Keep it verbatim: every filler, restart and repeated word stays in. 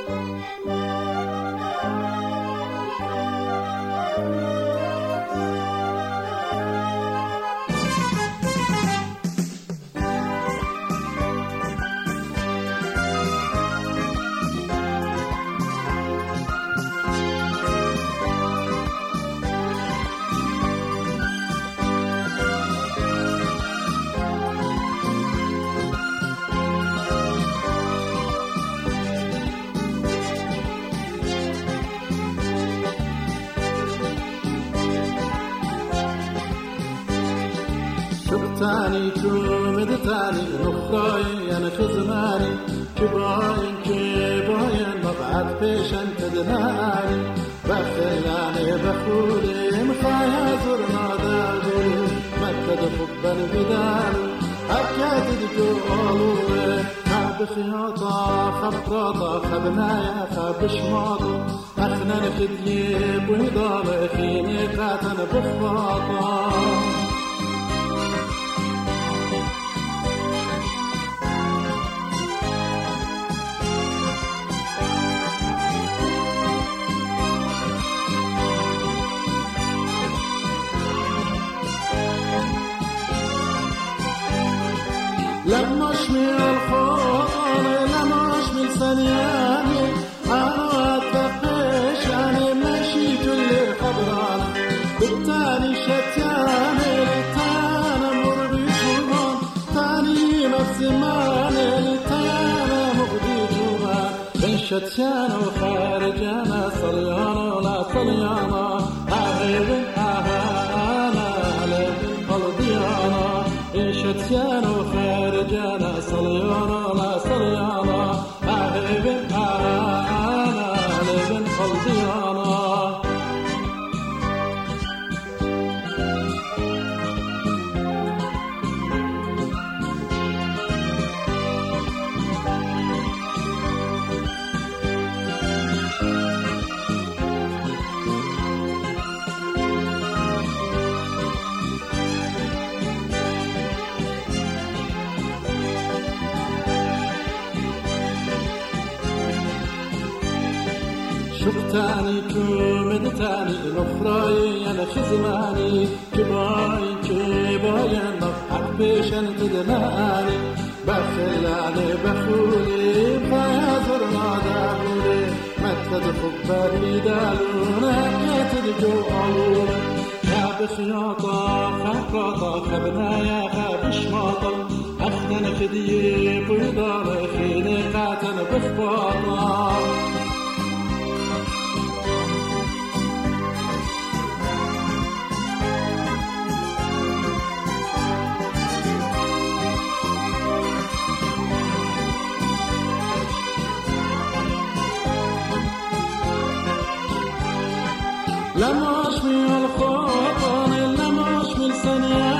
تاني تومد تاني نخاي أنا خزماني كباين كباين مبعد بيشن تدناني بخياني بخولي مخايا زرنا داري مكة دفب البدال أكاد تقولوا خاب خياطة خبراطة خبنايا خاب شماطة أخنا نخدي بويضة خيني قاتن بخواطة لما اشمي الخوض لما اشمي الثانياني انا اتفقش يعني ماشي كل خبران بالتاني شتاني التانا مربي جوان تاني مفزماني التانا مغدي جوان بين شتان وخارجانا صليانا ولا صليانا اهيبن اهانا عليبن قلديانا بين شتان وخارجانا صليانا لا صليانا أهبن أهانا لبن قلديانا شفتاني كومد تاني نخراي أنا خزماني كباين كباين مبحق بيشن تدناني بخلاني بخولي بخايا زرنا دارولي متى دخبر ميدالونا كاتد جوالونا خاب خياطة خبراطة خبنايا خاب شماطة أخنا نخدي بيضة خيني قاتن بخباطة لما اشمي الخوطان لما اشمي الثانية